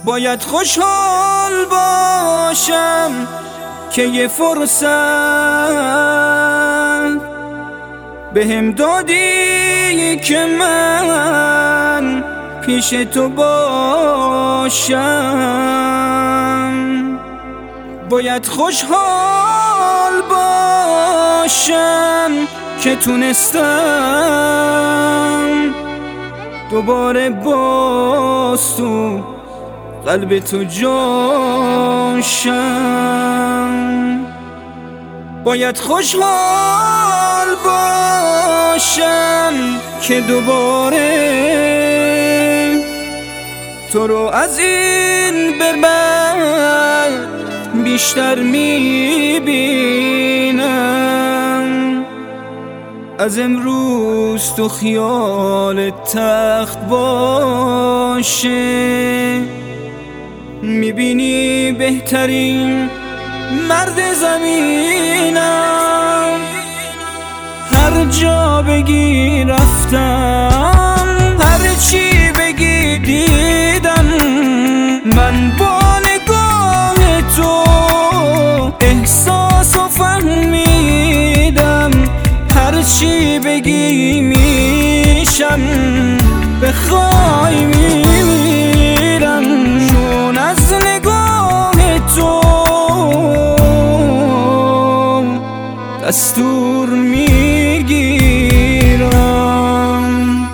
باید خوشحال باشم که یه فرصت بهم دادی که من پیش تو باشم. باید خوشحال باشم که تونستم دوباره باز تو قلب تو جاشم. باید خوشحال باشم که دوباره تو رو از این به بعد بیشتر میبینم. از امروز تو خیال تخت باشه، میبینی بهترین مرد زمینم. هر جا بگی رفتم، هر چی بگی دیدم، من با نگاه تو احساس و فهمیدم. هر چی بگی میشم، بخوای میمیرم، چون از نگاه تو دستور میگیرم.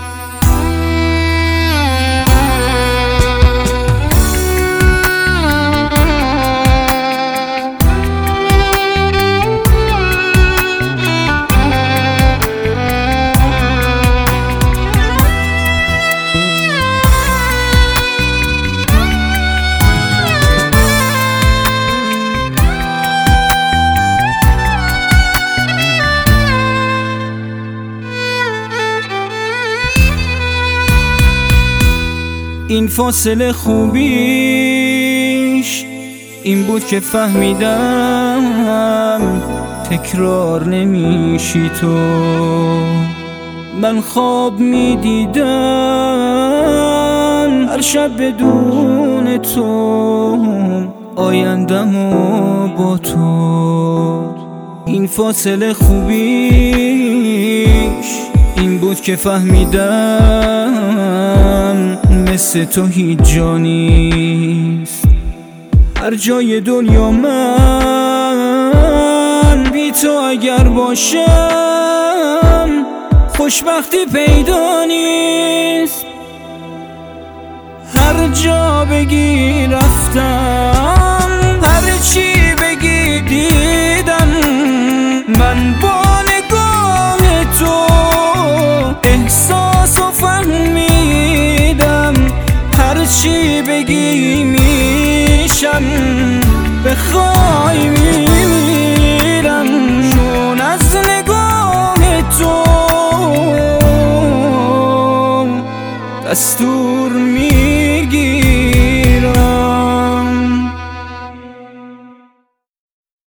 این فاصله خوبیش این بود که فهمیدم تکرار نمیشی تو. من خواب میدیدم هر شب بدون تو، آیندمو با تو. این فاصله خوبیش این بود که فهمیدم مثل تو هیچ جا نیست. هر جای دنیا من بی تو اگر باشم، خوشبختی پیدا نیست. هر جا بگی رفتم، هر چی بگی دیدم، من با نگاه تو احساس و فهمیدم. هر چی بگی میشم، بخوای میمیرم، چون از نگاه تو دستور